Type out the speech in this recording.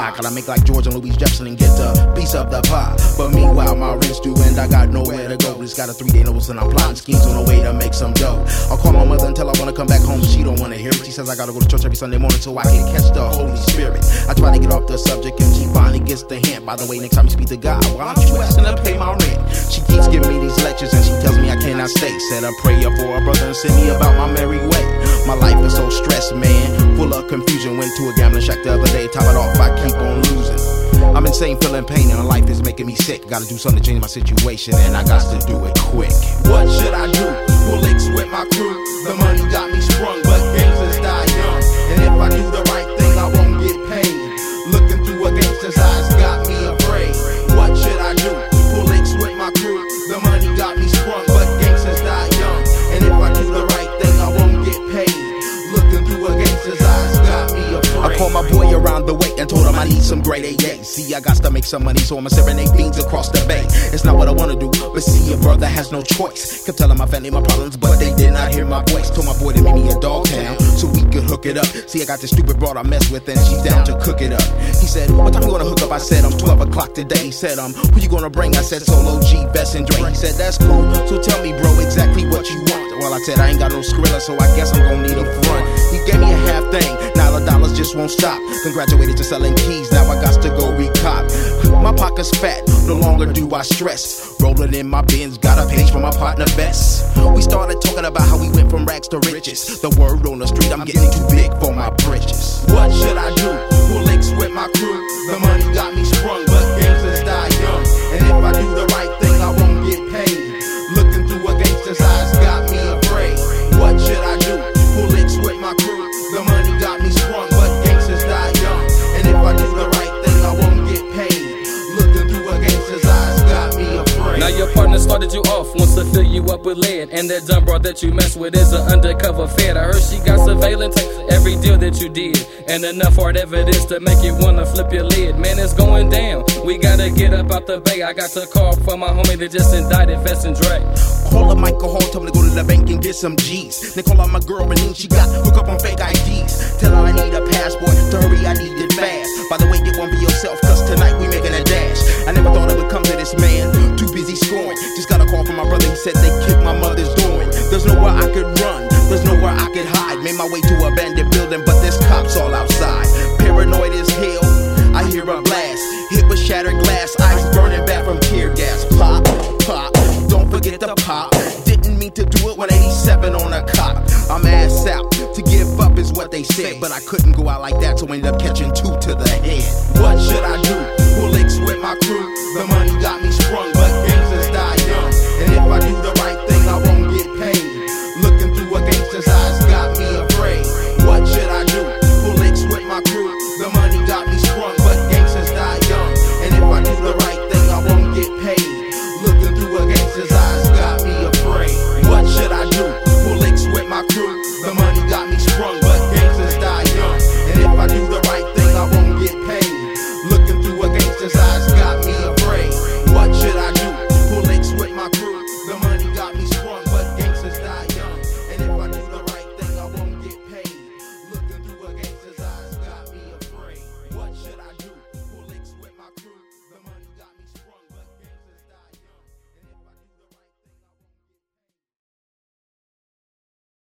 high. Gotta make like George and Louis Jefferson and get a piece of the pie. But meanwhile, my rent's due and I got nowhere to go. Just got a 3-day notice and I'm plotting schemes on the way to make some dough. I'll call my mother and tell her I wanna come back home, but she don't wanna hear it. She says I gotta go to church every Sunday morning so I can catch the Holy Spirit. I try to get off the subject and she finally gets the hint. By the way, next time you speak to God, why don't you asking to pay my rent? She keeps giving me these lectures and she tells me I cannot stay. Said a prayer for a brother and send me about my merry way. My life is so stressed, man, full of confusion. Went to a gambling shack the other day, top it off, I keep on losing. I'm insane, feeling pain, and my life is making me sick. Gotta do something to change my situation, and I got to do it quick. What should I do? Pull licks with my crew. The money got me sprung, but gangsters die young. And if I do the right thing, I won't get paid. Looking through a gangster's eyes got me afraid. What should I do? Pull licks with my crew. The money got me sprung, but gangsters die young. And if I do the right thing, I won't get paid. Looking through a gangster's eyes got me afraid. I called my boy around the way and told him I need some great AA. See, I got to make some money, so I'ma serenade beans across the bay. It's not what I wanna do, but see, a brother has no choice. Kept telling my family my problems, but they did not hear my voice. Told my boy to meet me at Dogtown so we could hook it up. See, I got this stupid broad I mess with, and she's down to cook it up. He said, what time you gonna hook up? I said, 12 o'clock today. He said, who you gonna bring? I said, Solo G, Bess, and Dre. He said, that's cool, so tell me, bro, exactly what you want. Well, I said, I ain't got no Skrilla, so I guess I'm gonna need a front. He gave me a half thing, now the dollars just won't stop. Congratulated to selling keys, now I got to go recop. My pocket's fat, no longer do I stress. Rolling in my bins, got a page from my partner Bess. We started talking about how we went from rags to riches. The word on the street, I'm getting too big for my britches. What should I do? Pull licks with my crew. The money got me sprung, but gangsters die young. And if I do the right thing, I won't get paid. Looking through a gangster's eyes got me afraid. What should I do? Pull licks with my crew. The money got me sprung, but gangsters die young. And if I do the right thing, I won't get paid. Looking through a gangster's eyes got me afraid. Now your partner started you off, wants to fill you up with lead. And that dumb broad that you mess with is an undercover fed. I heard she got surveillance every deal that you did, and enough hard evidence to make you wanna flip your lid. Man, it's going down, we gotta get up out the bay. I got to call from my homie that just indicted Fess and Dre. Call up Michael Hall, tell me to go to the bank and get some G's. Then call out my girl Renee, she got hook up on fake IDs. Tell her I need a passport, to hurry I need it fast. By the way, get one for yourself, cause tonight we making a dash. I never thought it would come to this, man, too busy scoring. Just got a call from my brother, he said they kicked my mother's door. There's nowhere I could run, there's nowhere I could hide. Made my way to a abandoned building, but there's cops all outside. Paranoid as hell, I hear a blast. Hit with shattered glass, eyes burning back from tear gas. Pop, pop, don't forget the pop. Didn't mean to do it 187 on a cop. I'm ass out, to give up is what they said. But I couldn't go out like that, so ended up catching 2 to the head. What should I do?